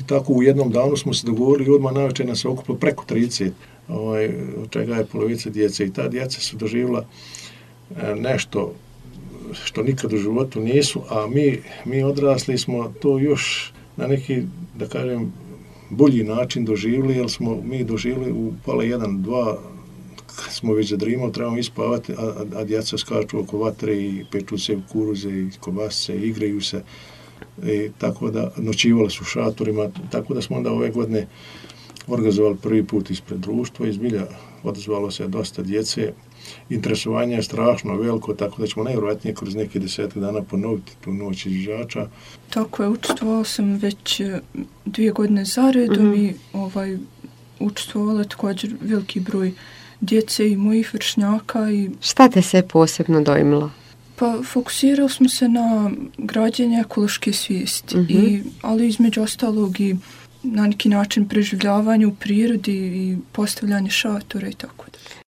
tako u jednom danu smo se dogovorili i odmah navečer nas se okupilo preko 30, od čega je polovica djece. I ta djeca su doživjela nešto što nikad u životu nisu, a mi odrasli smo to još na neki, da kažem, bolji način doživjeli, jer smo mi doživjeli u pola 1, 2, kad smo već zadrimali, trebamo ispavati, a djeca skaču oko vatre i peču se kuruze i kobasice, igraju se. Tako da noćivali su u šatorima, tako da smo onda ove godine organizovali prvi put ispred društva i zbilja odazvalo se dosta djece. Interesovanje je strašno veliko, tako da ćemo najvjerojatnije kroz neki 10 dana ponoviti tu noć izviđača. Tako je, učestvovala sam već 2 godine za redom i učestvovala također veliki broj djece i mojih vršnjaka. Šta te se posebno dojmilo? Pa fokusirali smo se na građenje ekološke svijesti, ali između ostalog i na neki način preživljavanje u prirodi i postavljanje šatora i tako da.